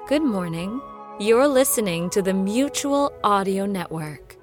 Good morning. You're listening to the Mutual Audio Network.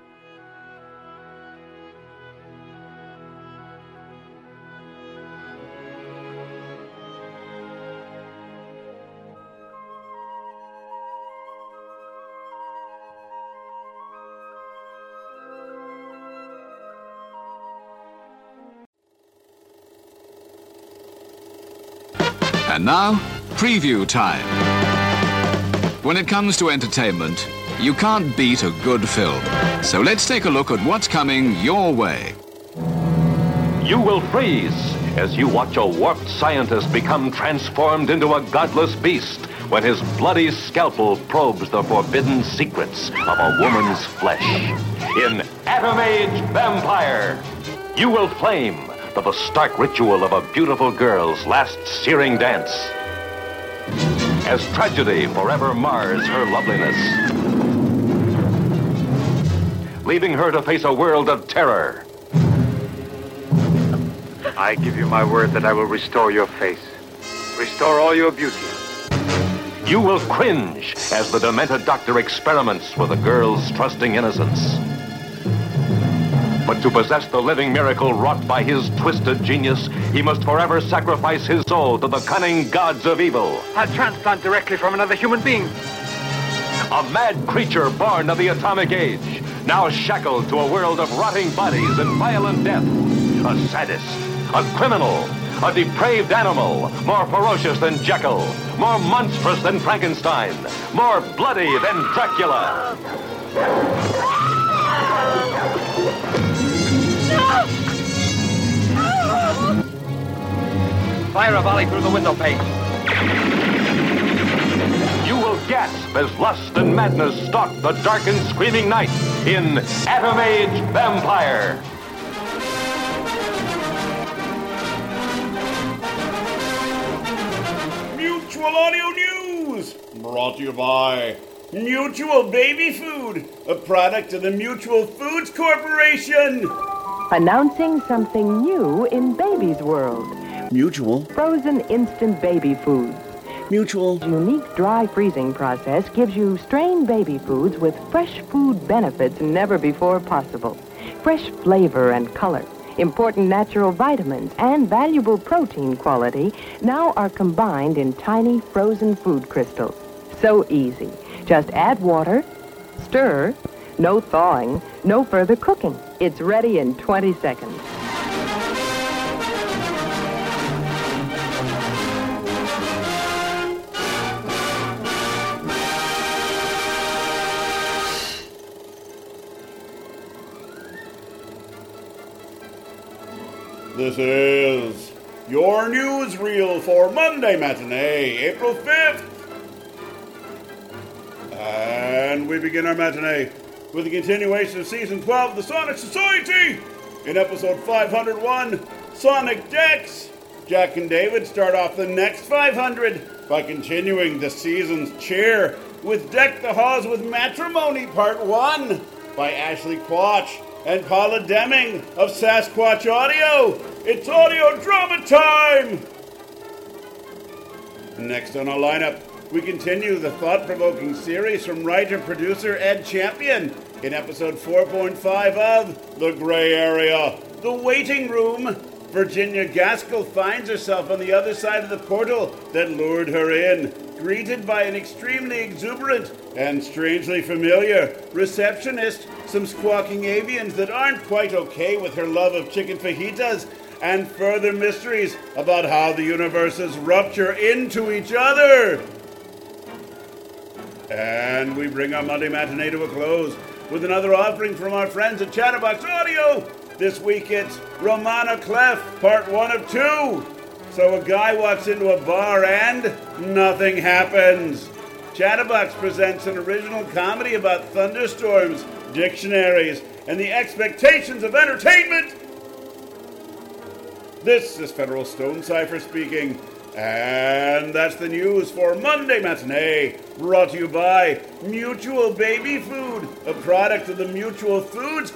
And now, preview time. When it comes to entertainment, you can't beat a good film. So let's take a look at what's coming your way. You will freeze as you watch a warped scientist become transformed into a godless beast when his bloody scalpel probes the forbidden secrets of a woman's flesh. In Atom Age Vampire, you will flame to the stark ritual of a beautiful girl's last searing dance, as tragedy forever mars her loveliness, leaving her to face a world of terror. I give you my word that I will restore your face, restore all your beauty. You will cringe as the demented doctor experiments with a girl's trusting innocence. But to possess the living miracle wrought by his twisted genius, he must forever sacrifice his soul to the cunning gods of evil. A transplant directly from another human being. A mad creature born of the atomic age, now shackled to a world of rotting bodies and violent death. A sadist, a criminal, a depraved animal, more ferocious than Jekyll, more monstrous than Frankenstein, more bloody than Dracula. Fire a volley through the window pane. You will gasp as lust and madness stalk the dark and screaming night in Atom Age Vampire. Mutual Audio News, brought to you by Mutual Baby Food, a product of the Mutual Foods Corporation. Announcing something new in baby's world. Mutual. Frozen instant baby foods. Mutual. Unique dry freezing process gives you strained baby foods with fresh food benefits never before possible. Fresh flavor and color, important natural vitamins, and valuable protein quality now are combined in tiny frozen food crystals. So easy. Just add water, stir, no thawing, no further cooking. It's ready in 20 seconds. This is your newsreel for Monday matinee, April 5th. And we begin our matinee with a continuation of Season 12 of the Sonic Society. In episode 501, Sonic Dex. Jack and David start off the next 500 by continuing the season's cheer with Deck the Halls with Matrimony Part 1 by Ashley Quatch and Paula Deming of Sasquatch Audio. It's audio drama time! Next on our lineup, we continue the thought-provoking series from writer-producer Ed Champion in episode 4.5 of The Gray Area, The Waiting Room. Virginia Gaskell finds herself on the other side of the portal that lured her in, greeted by an extremely exuberant and strangely familiar receptionist, some squawking avians that aren't quite okay with her love of chicken fajitas, and further mysteries about how the universes rupture into each other. And we bring our Monday matinee to a close with another offering from our friends at Chatterbox Audio. This week it's Romana Clef, part 1 of 2. So a guy walks into a bar and nothing happens. Chatterbox presents an original comedy about thunderstorms, dictionaries, and the expectations of entertainment. This is Federal Stone Cipher speaking. And that's the news for Monday Matinee, brought to you by Mutual Baby Food, a product of the Mutual Foods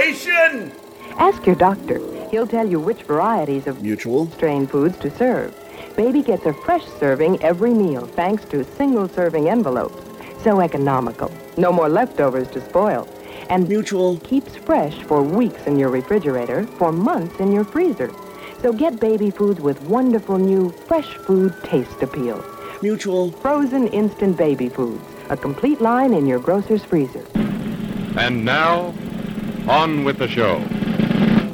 Corporation. Ask your doctor. He'll tell you which varieties of Mutual strain foods to serve. Baby gets a fresh serving every meal thanks to single-serving envelopes. So economical. No more leftovers to spoil. And Mutual keeps fresh for weeks in your refrigerator, for months in your freezer. So get baby foods with wonderful new fresh food taste appeal. Mutual Frozen instant baby foods. A complete line in your grocer's freezer. And now, on with the show.